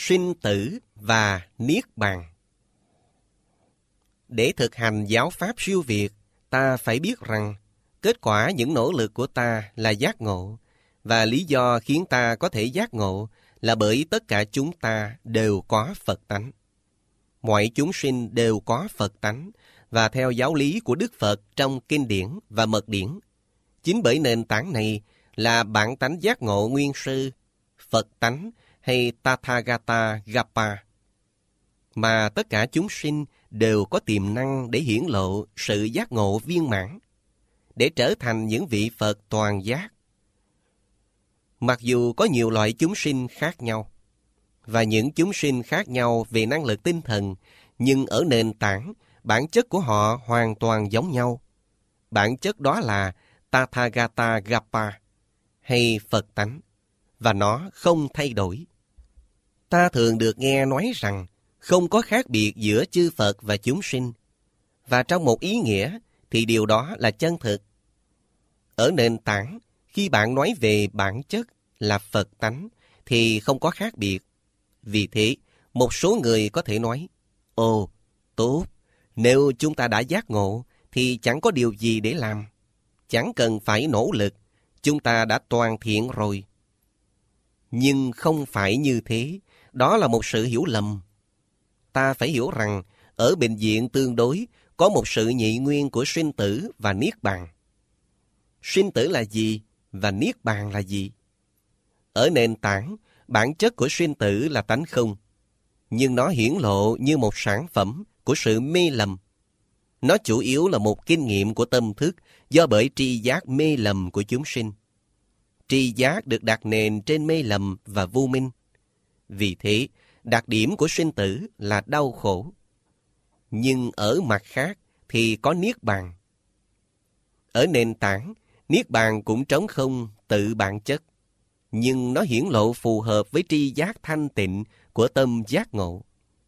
sinh tử và niết bàn. Để thực hành giáo pháp siêu việt, ta phải biết rằng kết quả những nỗ lực của ta là giác ngộ, và lý do khiến ta có thể giác ngộ là bởi tất cả chúng ta đều có Phật tánh. Mọi chúng sinh đều có Phật tánh, và theo giáo lý của Đức Phật trong kinh điển và mật điển, chính bởi nền tảng này là bản tánh giác ngộ nguyên sư, Phật tánh hay Tathagata Gapa, mà tất cả chúng sinh đều có tiềm năng để hiển lộ sự giác ngộ viên mãn, để trở thành những vị Phật toàn giác. Mặc dù có nhiều loại chúng sinh khác nhau, và những chúng sinh khác nhau về năng lực tinh thần, nhưng ở nền tảng, bản chất của họ hoàn toàn giống nhau. Bản chất đó là Tathagata Gapa, hay Phật tánh, và nó không thay đổi. Ta thường được nghe nói rằng không có khác biệt giữa chư Phật và chúng sinh, và trong một ý nghĩa thì điều đó là chân thực. Ở nền tảng, khi bạn nói về bản chất là Phật tánh thì không có khác biệt. Vì thế, một số người có thể nói, ồ, tốt, nếu chúng ta đã giác ngộ thì chẳng có điều gì để làm. Chẳng cần phải nỗ lực, chúng ta đã toàn thiện rồi. Nhưng không phải như thế, đó là một sự hiểu lầm. Ta phải hiểu rằng, ở bệnh viện tương đối, có một sự nhị nguyên của sinh tử và niết bàn. Sinh tử là gì và niết bàn là gì? Ở nền tảng, bản chất của sinh tử là tánh không, nhưng nó hiển lộ như một sản phẩm của sự mê lầm. Nó chủ yếu là một kinh nghiệm của tâm thức do bởi tri giác mê lầm của chúng sinh. Tri giác được đặt nền trên mê lầm và vô minh. Vì thế, đặc điểm của sinh tử là đau khổ. Nhưng ở mặt khác thì có niết bàn. Ở nền tảng, niết bàn cũng trống không tự bản chất, nhưng nó hiển lộ phù hợp với tri giác thanh tịnh của tâm giác ngộ.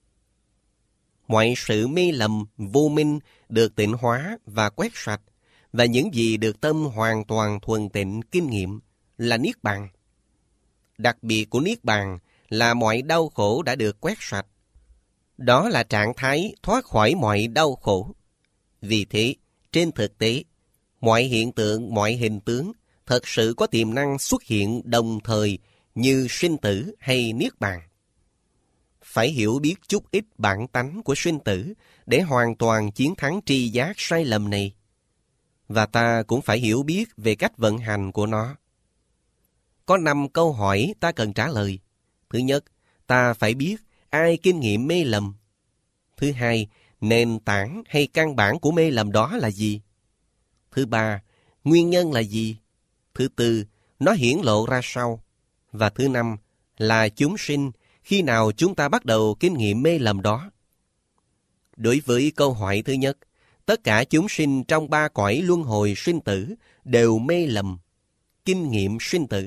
Mọi sự mê lầm, vô minh được tịnh hóa và quét sạch, và những gì được tâm hoàn toàn thuần tịnh kinh nghiệm là niết bàn. Đặc biệt của niết bàn là mọi đau khổ đã được quét sạch. Đó là trạng thái thoát khỏi mọi đau khổ. Vì thế, trên thực tế, mọi hiện tượng, mọi hình tướng thật sự có tiềm năng xuất hiện đồng thời như sinh tử hay niết bàn. Phải hiểu biết chút ít bản tánh của sinh tử để hoàn toàn chiến thắng tri giác sai lầm này. Và ta cũng phải hiểu biết về cách vận hành của nó. Có 5 câu hỏi ta cần trả lời. Thứ nhất, ta phải biết ai kinh nghiệm mê lầm. Thứ hai, nền tảng hay căn bản của mê lầm đó là gì? Thứ ba, nguyên nhân là gì? Thứ tư, nó hiển lộ ra sao? Và thứ năm, là chúng sinh, khi nào chúng ta bắt đầu kinh nghiệm mê lầm đó? Đối với câu hỏi thứ nhất, tất cả chúng sinh trong 3 cõi luân hồi sinh tử đều mê lầm, kinh nghiệm sinh tử.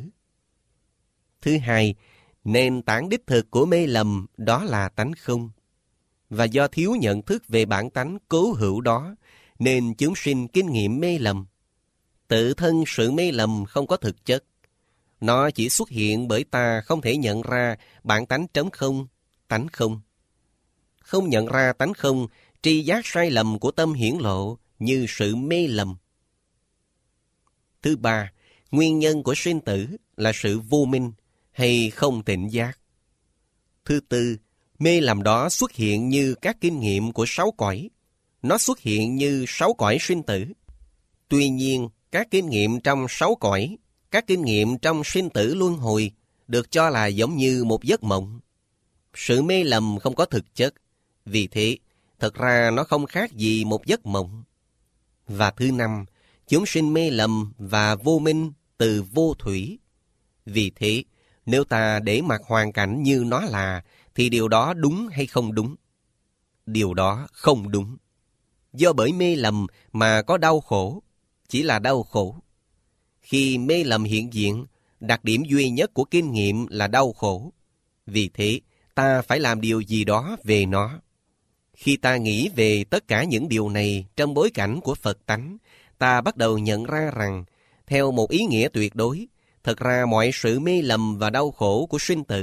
Thứ hai, nền tảng đích thực của mê lầm đó là tánh không. Và do thiếu nhận thức về bản tánh cố hữu đó, nên chúng sinh kinh nghiệm mê lầm. Tự thân sự mê lầm không có thực chất. Nó chỉ xuất hiện bởi ta không thể nhận ra bản tánh trống không, tánh không. Không nhận ra tánh không, tri giác sai lầm của tâm hiển lộ như sự mê lầm. Thứ ba, nguyên nhân của sinh tử là sự vô minh hay không tỉnh giác. Thứ tư, mê lầm đó xuất hiện như các kinh nghiệm của 6 cõi. Nó xuất hiện như 6 cõi sinh tử. Tuy nhiên, các kinh nghiệm trong 6 cõi, các kinh nghiệm trong sinh tử luân hồi được cho là giống như một giấc mộng. Sự mê lầm không có thực chất. Vì thế, thật ra nó không khác gì một giấc mộng. Và thứ năm, chúng sinh mê lầm và vô minh từ vô thủy. Vì thế, nếu ta để mặc hoàn cảnh như nó là, thì điều đó đúng hay không đúng? Điều đó không đúng. Do bởi mê lầm mà có đau khổ, chỉ là đau khổ. Khi mê lầm hiện diện, đặc điểm duy nhất của kinh nghiệm là đau khổ. Vì thế, ta phải làm điều gì đó về nó. Khi ta nghĩ về tất cả những điều này trong bối cảnh của Phật tánh, ta bắt đầu nhận ra rằng, theo một ý nghĩa tuyệt đối, thật ra mọi sự mê lầm và đau khổ của sinh tử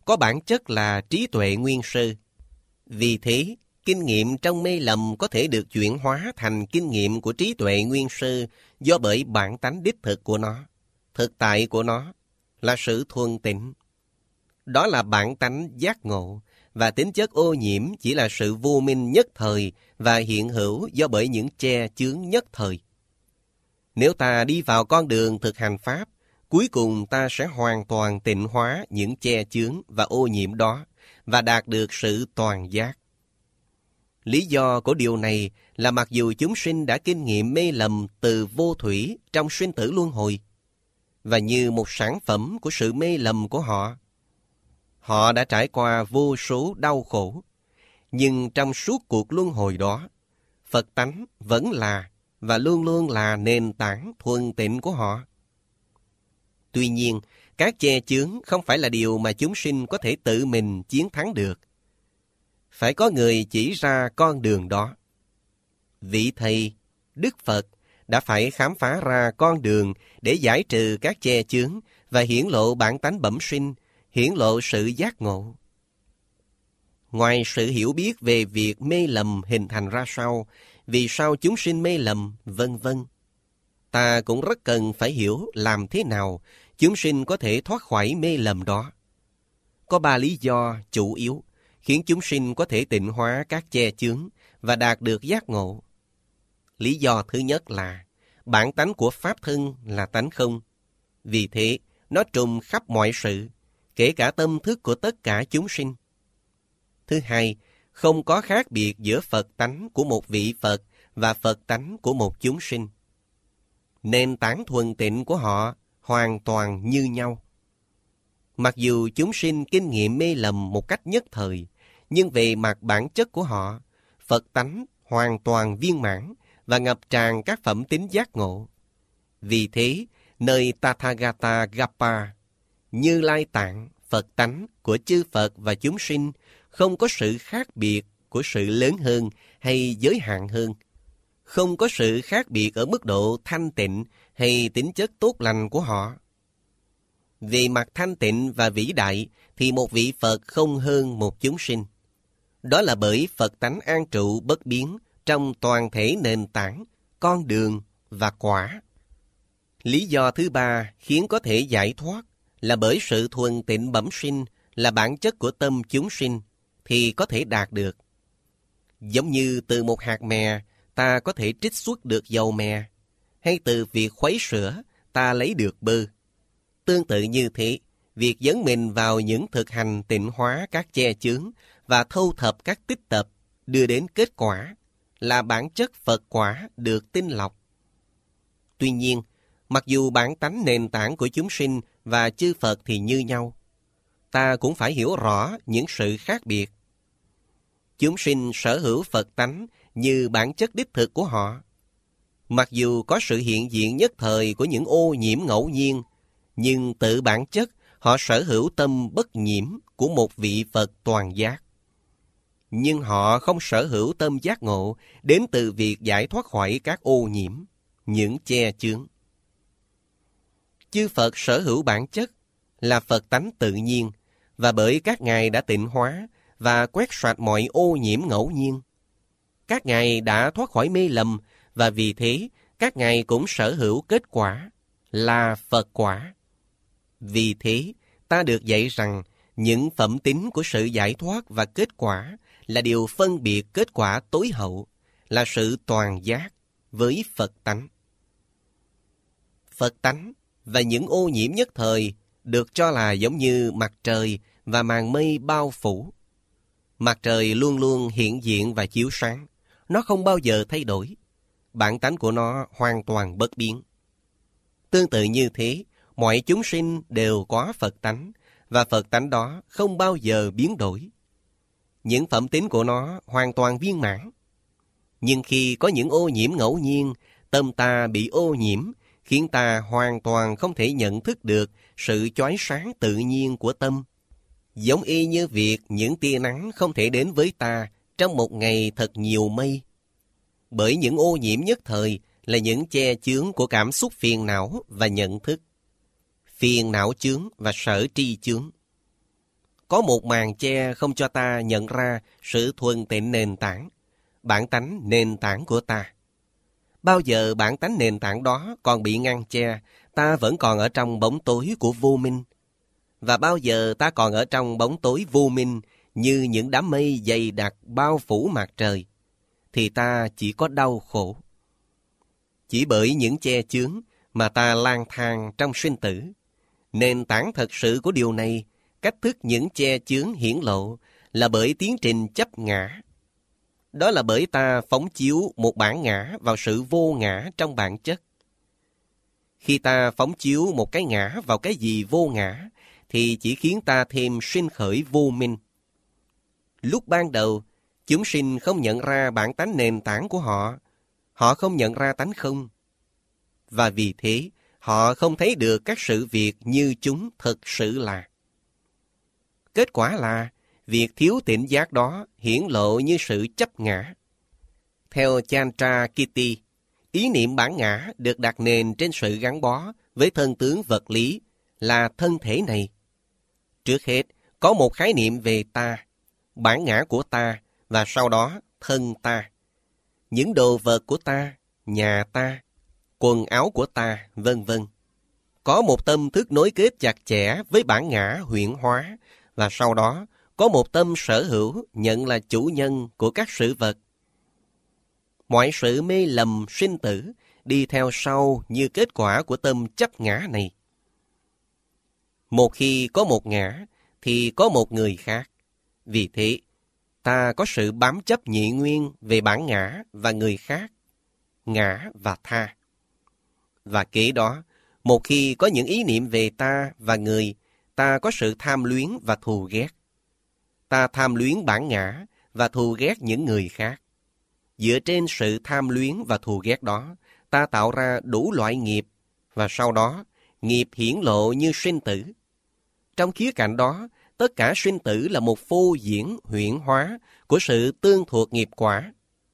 có bản chất là trí tuệ nguyên sơ. Vì thế, kinh nghiệm trong mê lầm có thể được chuyển hóa thành kinh nghiệm của trí tuệ nguyên sơ do bởi bản tánh đích thực của nó. Thực tại của nó là sự thuần tịnh. Đó là bản tánh giác ngộ, và tính chất ô nhiễm chỉ là sự vô minh nhất thời và hiện hữu do bởi những che chướng nhất thời. Nếu ta đi vào con đường thực hành Pháp, cuối cùng ta sẽ hoàn toàn tịnh hóa những che chướng và ô nhiễm đó và đạt được sự toàn giác. Lý do của điều này là mặc dù chúng sinh đã kinh nghiệm mê lầm từ vô thủy trong sinh tử luân hồi, và như một sản phẩm của sự mê lầm của họ, họ đã trải qua vô số đau khổ, nhưng trong suốt cuộc luân hồi đó, Phật tánh vẫn là và luôn luôn là nền tảng thuần tịnh của họ. Tuy nhiên, các che chướng không phải là điều mà chúng sinh có thể tự mình chiến thắng được. Phải có người chỉ ra con đường đó. Vị Thầy, Đức Phật đã phải khám phá ra con đường để giải trừ các che chướng và hiển lộ bản tánh bẩm sinh, hiển lộ sự giác ngộ. Ngoài sự hiểu biết về việc mê lầm hình thành ra sao, vì sao chúng sinh mê lầm, vân vân, ta cũng rất cần phải hiểu làm thế nào chúng sinh có thể thoát khỏi mê lầm đó. Có 3 lý do chủ yếu khiến chúng sinh có thể tịnh hóa các che chướng và đạt được giác ngộ. Lý do thứ nhất là bản tánh của Pháp thân là tánh không. Vì thế, nó trùm khắp mọi sự, kể cả tâm thức của tất cả chúng sinh. Thứ hai, không có khác biệt giữa Phật tánh của một vị Phật và Phật tánh của một chúng sinh. Nền tảng thuần tịnh của họ hoàn toàn như nhau. Mặc dù chúng sinh kinh nghiệm mê lầm một cách nhất thời, nhưng về mặt bản chất của họ, Phật tánh hoàn toàn viên mãn và ngập tràn các phẩm tính giác ngộ. Vì thế, nơi Tathagata Gappa, Như Lai Tạng, Phật tánh của chư Phật và chúng sinh không có sự khác biệt của sự lớn hơn hay giới hạn hơn. Không có sự khác biệt ở mức độ thanh tịnh hay tính chất tốt lành của họ. Về mặt thanh tịnh và vĩ đại thì một vị Phật không hơn một chúng sinh. Đó là bởi Phật tánh an trụ bất biến trong toàn thể nền tảng, con đường và quả. Lý do thứ ba khiến có thể giải thoát là bởi sự thuần tịnh bẩm sinh là bản chất của tâm chúng sinh thì có thể đạt được. Giống như từ một hạt mè ta có thể trích xuất được dầu mè, hay từ việc khuấy sữa ta lấy được bơ. Tương tự như thế, việc dấn mình vào những thực hành tịnh hóa các che chướng và thâu thập các tích tập đưa đến kết quả là bản chất Phật quả được tinh lọc. Tuy nhiên, mặc dù bản tánh nền tảng của chúng sinh và chư Phật thì như nhau, ta cũng phải hiểu rõ những sự khác biệt. Chúng sinh sở hữu Phật tánh như bản chất đích thực của họ. Mặc dù có sự hiện diện nhất thời của những ô nhiễm ngẫu nhiên, nhưng tự bản chất họ sở hữu tâm bất nhiễm của một vị Phật toàn giác. Nhưng họ không sở hữu tâm giác ngộ đến từ việc giải thoát khỏi các ô nhiễm, những che chướng. Chư Phật sở hữu bản chất là Phật tánh tự nhiên, và bởi các ngài đã tịnh hóa và quét sạch mọi ô nhiễm ngẫu nhiên. Các ngài đã thoát khỏi mê lầm, và vì thế các ngài cũng sở hữu kết quả là Phật quả. Vì thế, ta được dạy rằng những phẩm tính của sự giải thoát và kết quả là điều phân biệt kết quả tối hậu, là sự toàn giác với Phật tánh. Phật tánh và những ô nhiễm nhất thời được cho là giống như mặt trời và màn mây bao phủ. Mặt trời luôn luôn hiện diện và chiếu sáng, nó không bao giờ thay đổi. Bản tánh của nó hoàn toàn bất biến. Tương tự như thế, mọi chúng sinh đều có Phật tánh, và Phật tánh đó không bao giờ biến đổi. Những phẩm tính của nó hoàn toàn viên mãn. Nhưng khi có những ô nhiễm ngẫu nhiên, tâm ta bị ô nhiễm, khiến ta hoàn toàn không thể nhận thức được sự chói sáng tự nhiên của tâm. Giống y như việc những tia nắng không thể đến với ta trong một ngày thật nhiều mây. Bởi những ô nhiễm nhất thời là những che chướng của cảm xúc phiền não và nhận thức. Phiền não chướng và sở tri chướng. có một màn che không cho ta nhận ra sự thuần tịnh nền tảng, bản tánh nền tảng của ta. Bao giờ bản tánh nền tảng đó còn bị ngăn che, ta vẫn còn ở trong bóng tối của vô minh. Và bao giờ ta còn ở trong bóng tối vô minh như những đám mây dày đặc bao phủ mặt trời, thì ta chỉ có đau khổ. Chỉ bởi những che chướng mà ta lang thang trong sinh tử. Nền tảng thật sự của điều này, cách thức những che chướng hiển lộ là bởi tiến trình chấp ngã. Đó là bởi ta phóng chiếu một bản ngã vào sự vô ngã trong bản chất. Khi ta phóng chiếu một cái ngã vào cái gì vô ngã, thì chỉ khiến ta thêm sinh khởi vô minh. Lúc ban đầu, chúng sinh không nhận ra bản tánh nền tảng của họ. Họ không nhận ra tánh không. Và vì thế, họ không thấy được các sự việc như chúng thực sự là. Kết quả là, việc thiếu tỉnh giác đó hiển lộ như sự chấp ngã. Theo Chandrakirti, ý niệm bản ngã được đặt nền trên sự gắn bó với thân tướng vật lý là thân thể này. Trước hết, có một khái niệm về ta, bản ngã của ta, và sau đó thân ta. Những đồ vật của ta, nhà ta, quần áo của ta, vân vân. Có một tâm thức nối kết chặt chẽ với bản ngã huyễn hóa, và sau đó có một tâm sở hữu nhận là chủ nhân của các sự vật. Mọi sự mê lầm sinh tử đi theo sau như kết quả của tâm chấp ngã này. Một khi có một ngã, thì có một người khác. Vì thế, ta có sự bám chấp nhị nguyên về bản ngã và người khác, ngã và tha. Và kế đó, một khi có những ý niệm về ta và người, ta có sự tham luyến và thù ghét. Ta tham luyến bản ngã và thù ghét những người khác. Dựa trên sự tham luyến và thù ghét đó, ta tạo ra đủ loại nghiệp, và sau đó, nghiệp hiển lộ như sinh tử. Trong khía cạnh đó, tất cả sinh tử là một phô diễn huyễn hóa của sự tương thuộc nghiệp quả.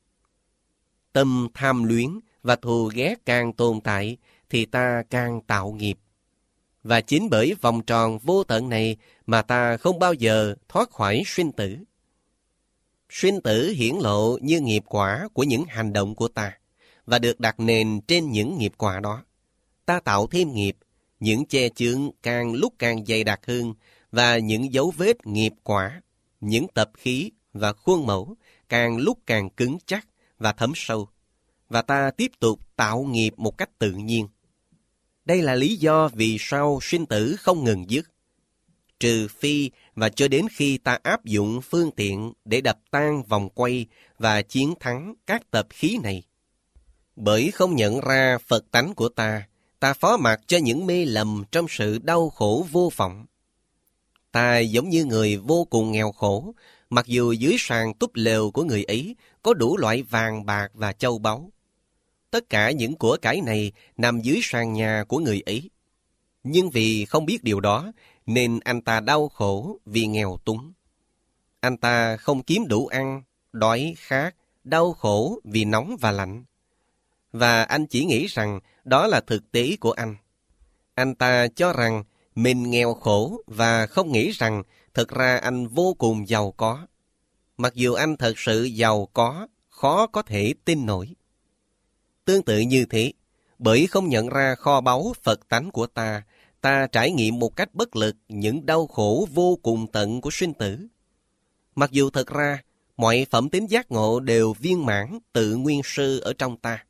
Tâm tham luyến và thù ghét càng tồn tại, thì ta càng tạo nghiệp. Và chính bởi vòng tròn vô tận này mà ta không bao giờ thoát khỏi sinh tử. Sinh tử hiển lộ như nghiệp quả của những hành động của ta, và được đặt nền trên những nghiệp quả đó. Ta tạo thêm nghiệp, những che chướng càng lúc càng dày đặc hơn, và những dấu vết nghiệp quả, những tập khí và khuôn mẫu càng lúc càng cứng chắc và thấm sâu, và ta tiếp tục tạo nghiệp một cách tự nhiên. Đây là lý do vì sao sinh tử không ngừng dứt. Trừ phi và cho đến khi ta áp dụng phương tiện để đập tan vòng quay và chiến thắng các tập khí này. Bởi không nhận ra Phật tánh của ta, ta phó mặc cho những mê lầm trong sự đau khổ vô vọng. Ta giống như người vô cùng nghèo khổ, mặc dù dưới sàn túp lều của người ấy có đủ loại vàng bạc và châu báu. Tất cả những của cải này nằm dưới sàn nhà của người ấy. Nhưng vì không biết điều đó, nên anh ta đau khổ vì nghèo túng. Anh ta không kiếm đủ ăn, đói khát, đau khổ vì nóng và lạnh. Và anh chỉ nghĩ rằng đó là thực tế của anh. Anh ta cho rằng mình nghèo khổ và không nghĩ rằng thực ra anh vô cùng giàu có. Mặc dù anh thật sự giàu có, khó có thể tin nổi. Tương tự như thế, bởi không nhận ra kho báu Phật tánh của ta, ta trải nghiệm một cách bất lực những đau khổ vô cùng tận của sinh tử. Mặc dù thật ra, mọi phẩm tính giác ngộ đều viên mãn tự nguyên sư ở trong ta.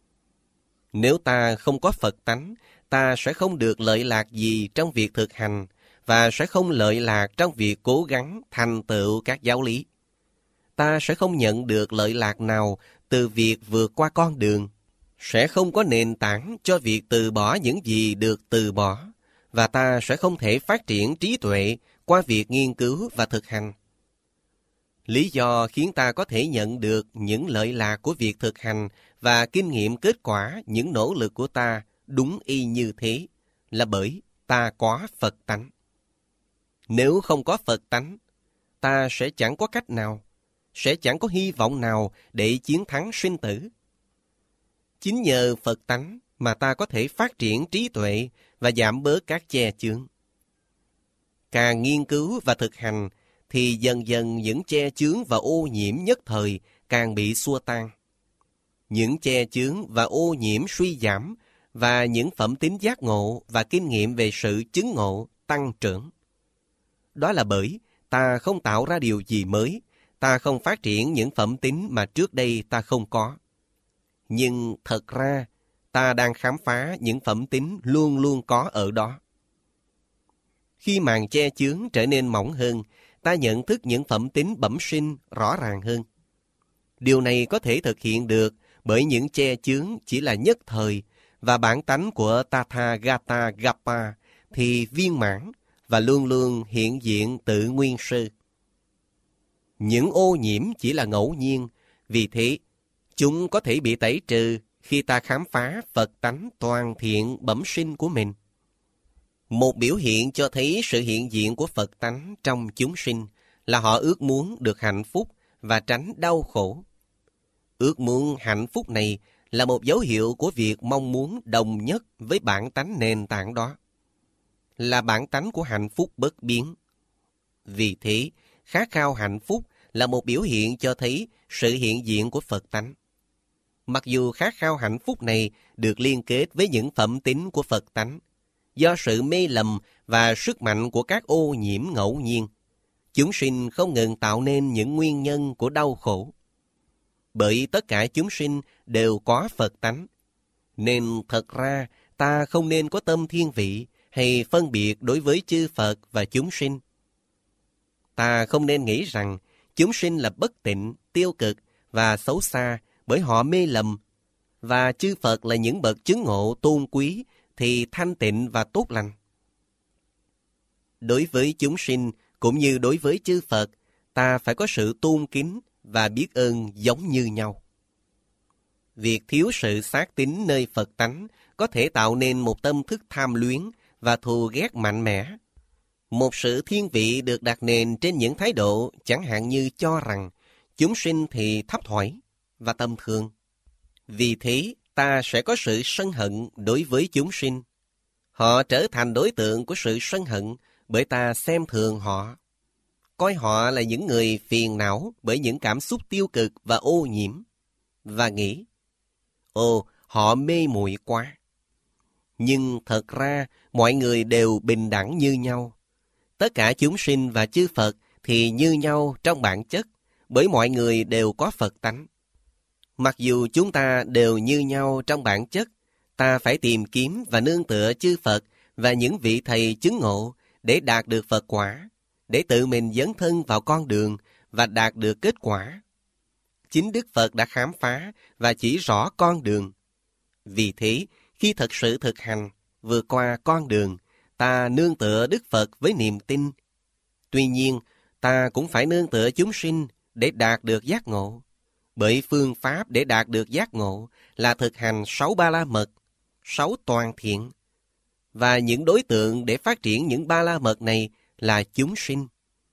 Nếu ta không có Phật tánh, ta sẽ không được lợi lạc gì trong việc thực hành, và sẽ không lợi lạc trong việc cố gắng thành tựu các giáo lý. Ta sẽ không nhận được lợi lạc nào từ việc vượt qua con đường, sẽ không có nền tảng cho việc từ bỏ những gì được từ bỏ, và ta sẽ không thể phát triển trí tuệ qua việc nghiên cứu và thực hành. Lý do khiến ta có thể nhận được những lợi lạc của việc thực hành và kinh nghiệm kết quả những nỗ lực của ta đúng y như thế là bởi ta có Phật tánh. Nếu không có Phật tánh, ta sẽ chẳng có cách nào, sẽ chẳng có hy vọng nào để chiến thắng sinh tử. Chính nhờ Phật tánh mà ta có thể phát triển trí tuệ và giảm bớt các che chướng. Càng nghiên cứu và thực hành, thì dần dần những che chướng và ô nhiễm nhất thời càng bị xua tan. Những che chướng và ô nhiễm suy giảm, và những phẩm tính giác ngộ và kinh nghiệm về sự chứng ngộ tăng trưởng. Đó là bởi ta không tạo ra điều gì mới, ta không phát triển những phẩm tính mà trước đây ta không có. Nhưng thật ra, ta đang khám phá những phẩm tính luôn luôn có ở đó. Khi màn che chướng trở nên mỏng hơn, ta nhận thức những phẩm tính bẩm sinh rõ ràng hơn. Điều này có thể thực hiện được bởi những che chướng chỉ là nhất thời, và bản tánh của Tathagata Gapa thì viên mãn và luôn luôn hiện diện tự nguyên sơ. Những ô nhiễm chỉ là ngẫu nhiên, vì thế chúng có thể bị tẩy trừ khi ta khám phá Phật tánh toàn thiện bẩm sinh của mình. Một biểu hiện cho thấy sự hiện diện của Phật tánh trong chúng sinh là họ ước muốn được hạnh phúc và tránh đau khổ. Ước muốn hạnh phúc này là một dấu hiệu của việc mong muốn đồng nhất với bản tánh nền tảng đó, là bản tánh của hạnh phúc bất biến. Vì thế, khát khao hạnh phúc là một biểu hiện cho thấy sự hiện diện của Phật tánh. Mặc dù khát khao hạnh phúc này được liên kết với những phẩm tính của Phật tánh, do sự mê lầm và sức mạnh của các ô nhiễm ngẫu nhiên, chúng sinh không ngừng tạo nên những nguyên nhân của đau khổ. Bởi tất cả chúng sinh đều có Phật tánh, nên thật ra ta không nên có tâm thiên vị hay phân biệt đối với chư Phật và chúng sinh. Ta không nên nghĩ rằng chúng sinh là bất tịnh, tiêu cực và xấu xa bởi họ mê lầm, và chư Phật là những bậc chứng ngộ tôn quý thì thanh tịnh và tốt lành. Đối với chúng sinh cũng như đối với chư Phật, ta phải có sự tôn kính và biết ơn giống như nhau. Việc thiếu sự xác tín nơi Phật tánh có thể tạo nên một tâm thức tham luyến và thù ghét mạnh mẽ. Một sự thiên vị được đặt nền trên những thái độ chẳng hạn như cho rằng chúng sinh thì thấp thoải và tầm thường. Vì thế, ta sẽ có sự sân hận đối với chúng sinh. Họ trở thành đối tượng của sự sân hận bởi ta xem thường họ, coi họ là những người phiền não bởi những cảm xúc tiêu cực và ô nhiễm, và nghĩ, ồ, họ mê muội quá. Nhưng thật ra, mọi người đều bình đẳng như nhau. Tất cả chúng sinh và chư Phật thì như nhau trong bản chất, bởi mọi người đều có Phật tánh. Mặc dù chúng ta đều như nhau trong bản chất, ta phải tìm kiếm và nương tựa chư Phật và những vị thầy chứng ngộ để đạt được Phật quả, để tự mình dấn thân vào con đường và đạt được kết quả. Chính Đức Phật đã khám phá và chỉ rõ con đường. Vì thế, khi thật sự thực hành, vượt qua con đường, ta nương tựa Đức Phật với niềm tin. Tuy nhiên, ta cũng phải nương tựa chúng sinh để đạt được giác ngộ. Bởi phương pháp để đạt được giác ngộ là thực hành 6 ba la mật, 6 toàn thiện. Và những đối tượng để phát triển những ba la mật này là chúng sinh.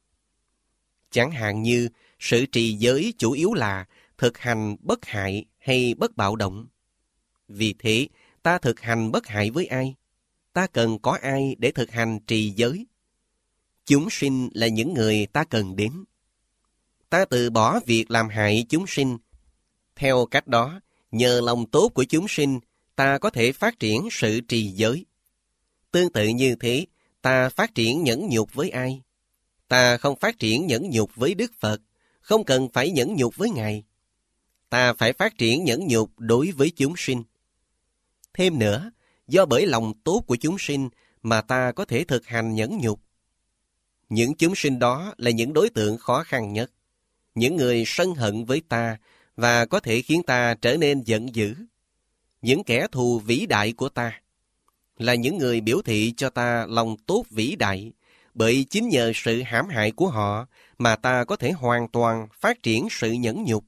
Chẳng hạn như sự trì giới chủ yếu là thực hành bất hại hay bất bạo động. Vì thế, ta thực hành bất hại với ai? Ta cần có ai để thực hành trì giới? Chúng sinh là những người ta cần đến. Ta từ bỏ việc làm hại chúng sinh. Theo cách đó, nhờ lòng tốt của chúng sinh, ta có thể phát triển sự trì giới. Tương tự như thế, ta phát triển nhẫn nhục với ai? Ta không phát triển nhẫn nhục với Đức Phật, không cần phải nhẫn nhục với Ngài. Ta phải phát triển nhẫn nhục đối với chúng sinh. Thêm nữa, do bởi lòng tốt của chúng sinh mà ta có thể thực hành nhẫn nhục. Những chúng sinh đó là những đối tượng khó khăn nhất, những người sân hận với ta và có thể khiến ta trở nên giận dữ. Những kẻ thù vĩ đại của ta là những người biểu thị cho ta lòng tốt vĩ đại, bởi chính nhờ sự hãm hại của họ mà ta có thể hoàn toàn phát triển sự nhẫn nhục.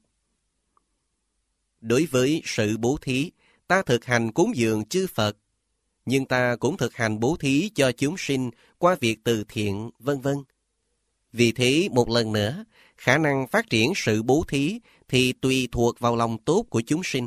Đối với sự bố thí, ta thực hành cúng dường chư Phật, nhưng ta cũng thực hành bố thí cho chúng sinh qua việc từ thiện, vân vân. Vì thế, một lần nữa, khả năng phát triển sự bố thí thì tùy thuộc vào lòng tốt của chúng sinh.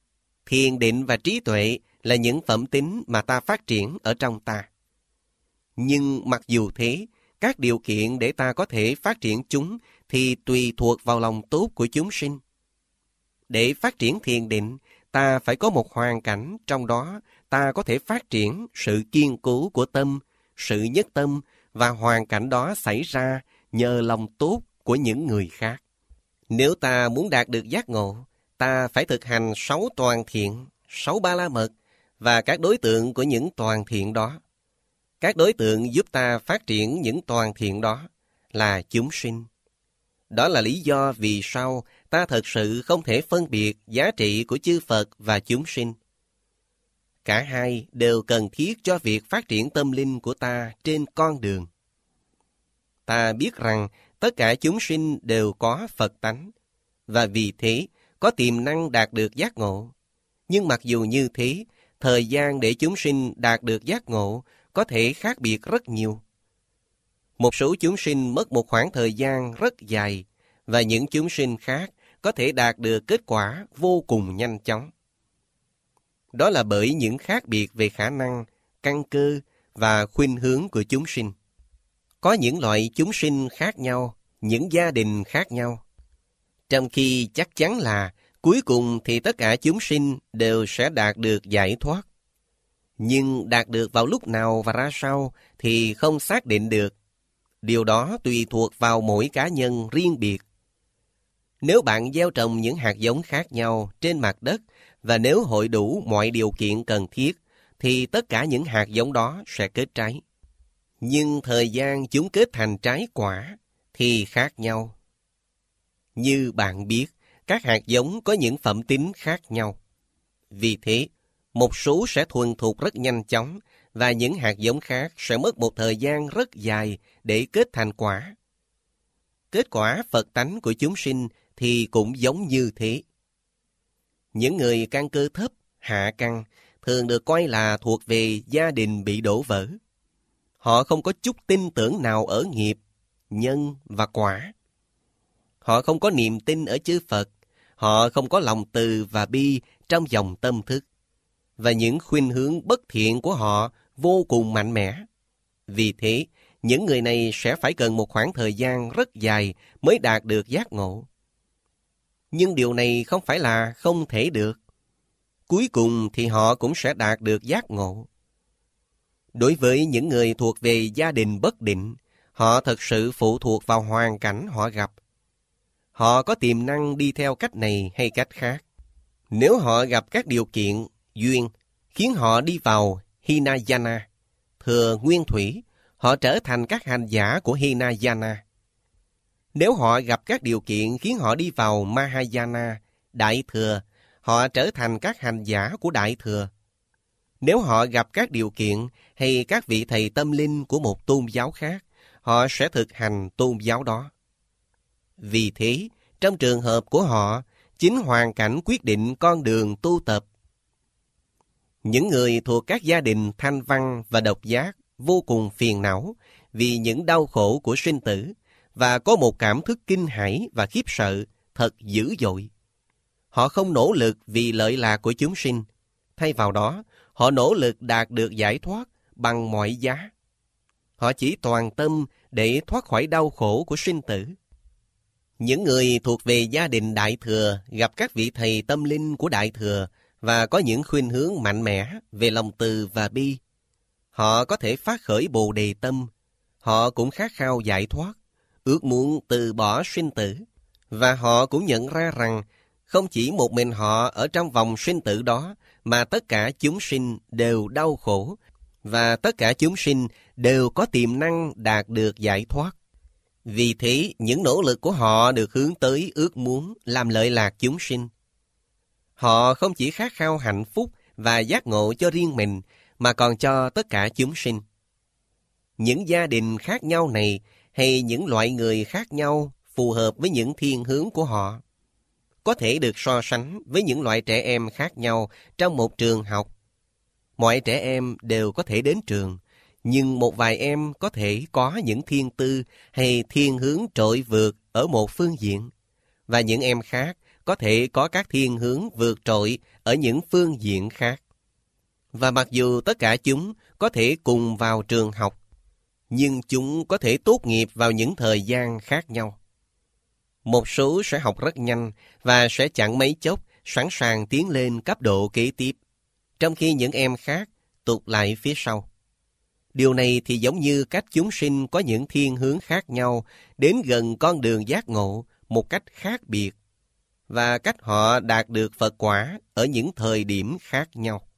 Thiền định và trí tuệ là những phẩm tính mà ta phát triển ở trong ta. Nhưng mặc dù thế, các điều kiện để ta có thể phát triển chúng thì tùy thuộc vào lòng tốt của chúng sinh. Để phát triển thiền định, ta phải có một hoàn cảnh trong đó ta có thể phát triển sự kiên cố của tâm, sự nhất tâm, và hoàn cảnh đó xảy ra nhờ lòng tốt của những người khác. Nếu ta muốn đạt được giác ngộ, ta phải thực hành 6 toàn thiện, 6 ba la mật và các đối tượng của những toàn thiện đó. Các đối tượng giúp ta phát triển những toàn thiện đó là chúng sinh. Đó là lý do vì sao ta thật sự không thể phân biệt giá trị của chư Phật và chúng sinh. Cả hai đều cần thiết cho việc phát triển tâm linh của ta trên con đường. Ta biết rằng tất cả chúng sinh đều có Phật tánh, và vì thế có tiềm năng đạt được giác ngộ. Nhưng mặc dù như thế, thời gian để chúng sinh đạt được giác ngộ có thể khác biệt rất nhiều. Một số chúng sinh mất một khoảng thời gian rất dài, và những chúng sinh khác có thể đạt được kết quả vô cùng nhanh chóng. Đó là bởi những khác biệt về khả năng, căn cơ và khuynh hướng của chúng sinh. Có những loại chúng sinh khác nhau, những gia đình khác nhau. Trong khi chắc chắn là cuối cùng thì tất cả chúng sinh đều sẽ đạt được giải thoát. Nhưng đạt được vào lúc nào và ra sao thì không xác định được. Điều đó tùy thuộc vào mỗi cá nhân riêng biệt. Nếu bạn gieo trồng những hạt giống khác nhau trên mặt đất và nếu hội đủ mọi điều kiện cần thiết, thì tất cả những hạt giống đó sẽ kết trái. Nhưng thời gian chúng kết thành trái quả thì khác nhau. Như bạn biết, các hạt giống có những phẩm tính khác nhau. Vì thế, một số sẽ thuần thục rất nhanh chóng và những hạt giống khác sẽ mất một thời gian rất dài để kết thành quả. Kết quả Phật tánh của chúng sinh thì cũng giống như thế. Những người căn cơ thấp, hạ căn, thường được coi là thuộc về gia đình bị đổ vỡ. Họ không có chút tin tưởng nào ở nghiệp, nhân và quả. Họ không có niềm tin ở chư Phật. Họ không có lòng từ và bi trong dòng tâm thức. Và những khuynh hướng bất thiện của họ vô cùng mạnh mẽ. Vì thế, những người này sẽ phải cần một khoảng thời gian rất dài mới đạt được giác ngộ. Nhưng điều này không phải là không thể được. Cuối cùng thì họ cũng sẽ đạt được giác ngộ. Đối với những người thuộc về gia đình bất định, họ thật sự phụ thuộc vào hoàn cảnh họ gặp. Họ có tiềm năng đi theo cách này hay cách khác. Nếu họ gặp các điều kiện, duyên, khiến họ đi vào Hinayana, thừa nguyên thủy, họ trở thành các hành giả của Hinayana. Nếu họ gặp các điều kiện khiến họ đi vào Mahayana, đại thừa, họ trở thành các hành giả của đại thừa. Nếu họ gặp các điều kiện hay các vị thầy tâm linh của một tôn giáo khác, họ sẽ thực hành tôn giáo đó. Vì thế, trong trường hợp của họ, chính hoàn cảnh quyết định con đường tu tập. Những người thuộc các gia đình thanh văn và độc giác vô cùng phiền não vì những đau khổ của sinh tử và có một cảm thức kinh hãi và khiếp sợ thật dữ dội. Họ không nỗ lực vì lợi lạc của chúng sinh. Thay vào đó, họ nỗ lực đạt được giải thoát bằng mọi giá. Họ chỉ toàn tâm để thoát khỏi đau khổ của sinh tử. Những người thuộc về gia đình đại thừa gặp các vị thầy tâm linh của đại thừa và có những khuynh hướng mạnh mẽ về lòng từ và bi. Họ có thể phát khởi bồ đề tâm. Họ cũng khát khao giải thoát, ước muốn từ bỏ sinh tử. Và họ cũng nhận ra rằng không chỉ một mình họ ở trong vòng sinh tử đó, mà tất cả chúng sinh đều đau khổ, và tất cả chúng sinh đều có tiềm năng đạt được giải thoát. Vì thế, những nỗ lực của họ được hướng tới ước muốn làm lợi lạc chúng sinh. Họ không chỉ khát khao hạnh phúc và giác ngộ cho riêng mình, mà còn cho tất cả chúng sinh. Những gia đình khác nhau này, hay những loại người khác nhau phù hợp với những thiên hướng của họ, có thể được so sánh với những loại trẻ em khác nhau trong một trường học. Mọi trẻ em đều có thể đến trường, nhưng một vài em có thể có những thiên tư hay thiên hướng trội vượt ở một phương diện, và những em khác có thể có các thiên hướng vượt trội ở những phương diện khác. Và mặc dù tất cả chúng có thể cùng vào trường học, nhưng chúng có thể tốt nghiệp vào những thời gian khác nhau. Một số sẽ học rất nhanh và sẽ chẳng mấy chốc sẵn sàng tiến lên cấp độ kế tiếp, trong khi những em khác tụt lại phía sau. Điều này thì giống như cách chúng sinh có những thiên hướng khác nhau đến gần con đường giác ngộ một cách khác biệt, và cách họ đạt được Phật quả ở những thời điểm khác nhau.